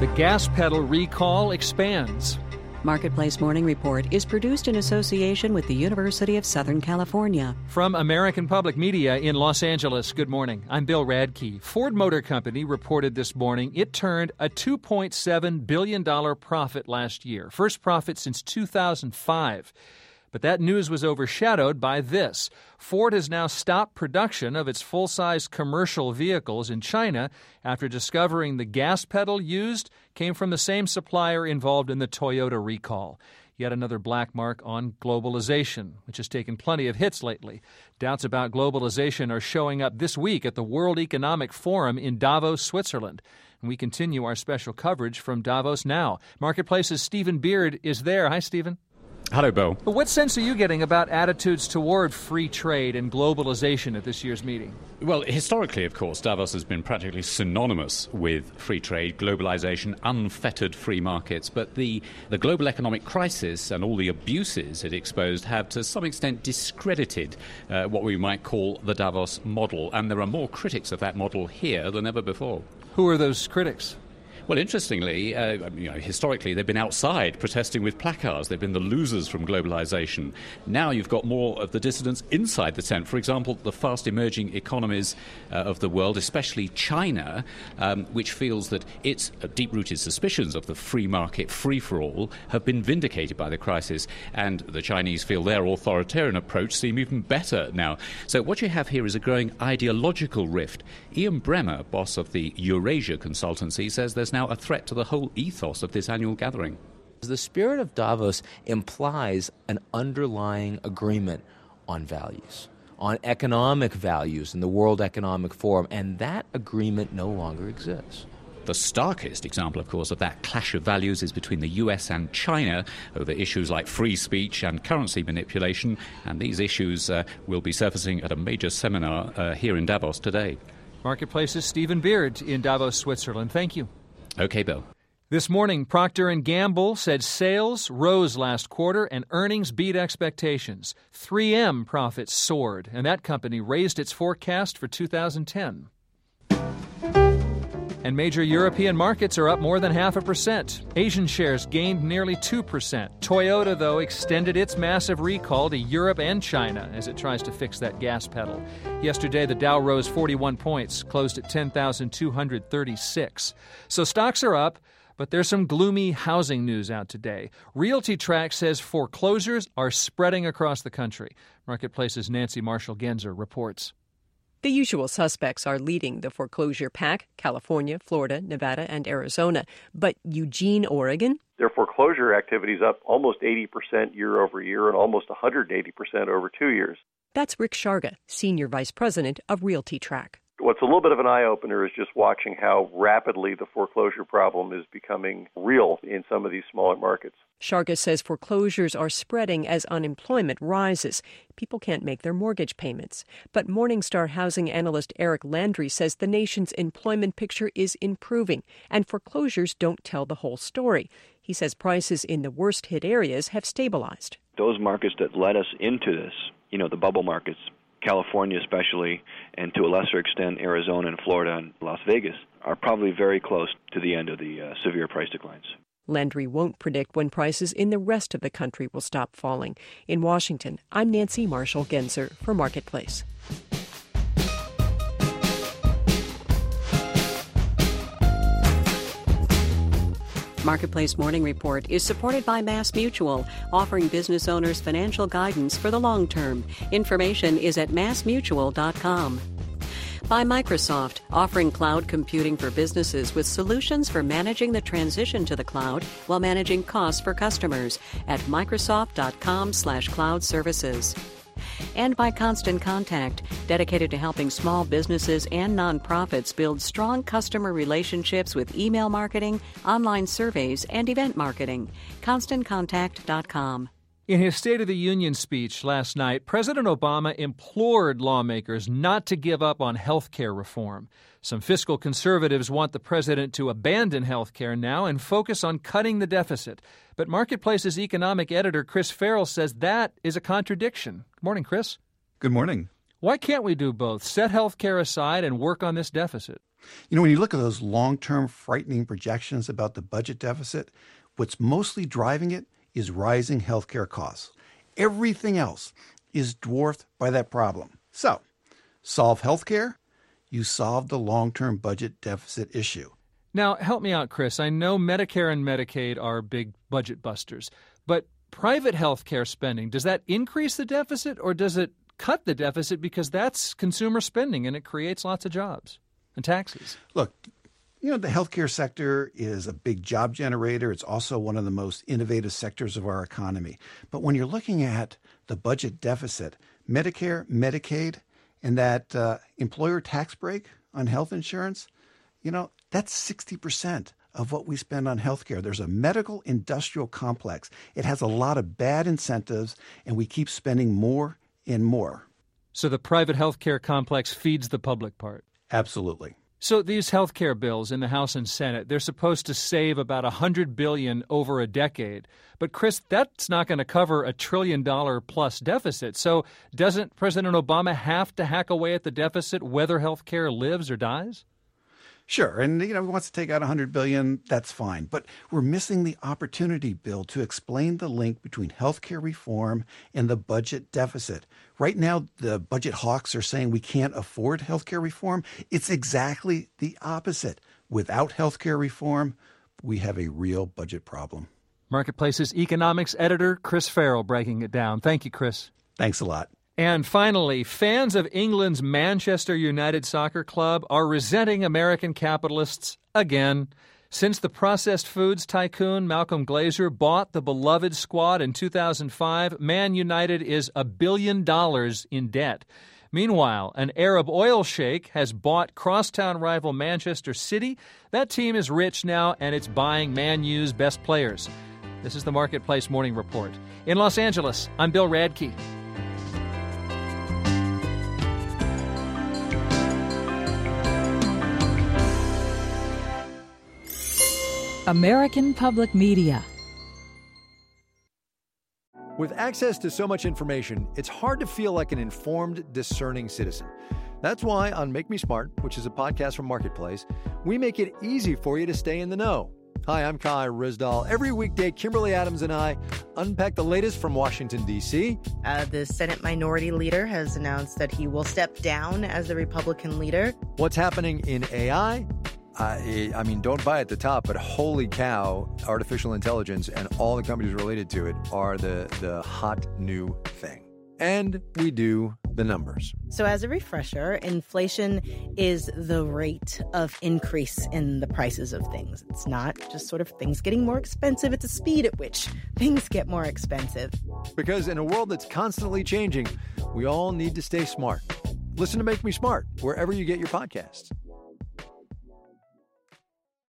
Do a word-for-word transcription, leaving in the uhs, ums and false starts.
The gas pedal recall expands. Marketplace Morning Report is produced in association with the University of Southern California. From American Public Media in Los Angeles, good morning. I'm Bill Radke. Ford Motor Company reported this morning it turned a two point seven billion dollars profit last year, first profit since two thousand five. But that news was overshadowed by this. Ford has now stopped production of its full-size commercial vehicles in China after discovering the gas pedal used came from the same supplier involved in the Toyota recall. Yet another black mark on globalization, which has taken plenty of hits lately. Doubts about globalization are showing up this week at the World Economic Forum in Davos, Switzerland. And we continue our special coverage from Davos now. Marketplace's Stephen Beard is there. Hi, Stephen. Hello, Bill. What sense are you getting about attitudes toward free trade and globalization at this year's meeting? Well, historically, of course, Davos has been practically synonymous with free trade, globalization, unfettered free markets. But the, the global economic crisis and all the abuses it exposed have, to some extent, discredited uh, what we might call the Davos model. And there are more critics of that model here than ever before. Who are those critics? Well, interestingly, uh, you know, historically, they've been outside protesting with placards. They've been the losers from globalization. Now you've got more of the dissidents inside the tent. For example, the fast-emerging economies uh, of the world, especially China, um, which feels that its uh, deep-rooted suspicions of the free market, free-for-all, have been vindicated by the crisis. And the Chinese feel their authoritarian approach seem even better now. So what you have here is a growing ideological rift. Ian Bremmer, boss of the Eurasia consultancy, says there's now a threat to the whole ethos of this annual gathering. The spirit of Davos implies an underlying agreement on values, on economic values in the World Economic Forum, and that agreement no longer exists. The starkest example, of course, of that clash of values is between the U S and China over issues like free speech and currency manipulation, and these issues uh, will be surfacing at a major seminar uh, here in Davos today. Marketplace's Stephen Beard in Davos, Switzerland. Thank you. Okay, Bill. This morning, Procter and Gamble said sales rose last quarter and earnings beat expectations. three M profits soared, and that company raised its forecast for two thousand ten. And major European markets are up more than half a percent. Asian shares gained nearly two percent. Toyota, though, extended its massive recall to Europe and China as it tries to fix that gas pedal. Yesterday, the Dow rose forty-one points, closed at ten thousand two hundred thirty-six. So stocks are up, but there's some gloomy housing news out today. RealtyTrac says foreclosures are spreading across the country. Marketplace's Nancy Marshall-Genzer reports. The usual suspects are leading the foreclosure pack: California, Florida, Nevada, and Arizona. But Eugene, Oregon? Their foreclosure activity is up almost eighty percent year over year and almost one hundred eighty percent over two years. That's Rick Sharga, Senior Vice President of RealtyTrac. What's a little bit of an eye-opener is just watching how rapidly the foreclosure problem is becoming real in some of these smaller markets. Sharga says foreclosures are spreading as unemployment rises. People can't make their mortgage payments. But Morningstar housing analyst Eric Landry says the nation's employment picture is improving, and foreclosures don't tell the whole story. He says prices in the worst-hit areas have stabilized. Those markets that led us into this, you know, the bubble markets, California especially, and to a lesser extent Arizona and Florida and Las Vegas, are probably very close to the end of the uh, severe price declines. Landry won't predict when prices in the rest of the country will stop falling. In Washington, I'm Nancy Marshall-Genzer for Marketplace. Marketplace Morning Report is supported by MassMutual, offering business owners financial guidance for the long term. Information is at mass mutual dot com. By Microsoft, offering cloud computing for businesses with solutions for managing the transition to the cloud while managing costs for customers at microsoft dot com slash cloud services. And by Constant Contact, dedicated to helping small businesses and nonprofits build strong customer relationships with email marketing, online surveys, and event marketing. constant contact dot com. In his State of the Union speech last night, President Obama implored lawmakers not to give up on health care reform. Some fiscal conservatives want the president to abandon health care now and focus on cutting the deficit. But Marketplace's economic editor Chris Farrell says that is a contradiction. Good morning, Chris. Good morning. Why can't we do both? Set health care aside and work on this deficit? You know, when you look at those long-term frightening projections about the budget deficit, what's mostly driving it is rising healthcare costs. Everything else is dwarfed by that problem. So, solve healthcare, you solve the long-term budget deficit issue. Now, help me out, Chris. I know Medicare and Medicaid are big budget busters, but private health care spending, does that increase the deficit or does it cut the deficit because that's consumer spending and it creates lots of jobs and taxes? Look, you know, the healthcare sector is a big job generator. It's also one of the most innovative sectors of our economy. But when you're looking at the budget deficit, Medicare, Medicaid, and that uh, employer tax break on health insurance, you know, that's sixty percent of what we spend on healthcare. There's a medical industrial complex. It has a lot of bad incentives, and we keep spending more and more. So the private healthcare complex feeds the public part? Absolutely. So these health care bills in the House and Senate, they're supposed to save about one hundred billion dollars over a decade. But, Chris, that's not going to cover a trillion dollar plus deficit. So doesn't President Obama have to hack away at the deficit whether health care lives or dies? Sure. And, you know, he wants to take out one hundred billion dollars. That's fine. But we're missing the opportunity, Bill, to explain the link between health care reform and the budget deficit. Right now, the budget hawks are saying we can't afford health care reform. It's exactly the opposite. Without health care reform, we have a real budget problem. Marketplace's economics editor, Chris Farrell, breaking it down. Thank you, Chris. Thanks a lot. And finally, fans of England's Manchester United Soccer Club are resenting American capitalists again. Since the processed foods tycoon Malcolm Glazer bought the beloved squad in two thousand five, Man United is a billion dollars in debt. Meanwhile, an Arab oil sheikh has bought crosstown rival Manchester City. That team is rich now, and it's buying Man U's best players. This is the Marketplace Morning Report. In Los Angeles, I'm Bill Radke. American Public Media. With access to so much information, it's hard to feel like an informed, discerning citizen. That's why on Make Me Smart, which is a podcast from Marketplace, we make it easy for you to stay in the know. Hi, I'm Kai Rizdal. Every weekday, Kimberly Adams and I unpack the latest from Washington, D C. Uh, the Senate Minority Leader has announced that he will step down as the Republican leader. What's happening in A I? I, I mean, don't buy at the top, but holy cow, artificial intelligence and all the companies related to it are the, the hot new thing. And we do the numbers. So as a refresher, inflation is the rate of increase in the prices of things. It's not just sort of things getting more expensive. It's the speed at which things get more expensive. Because in a world that's constantly changing, we all need to stay smart. Listen to Make Me Smart wherever you get your podcasts.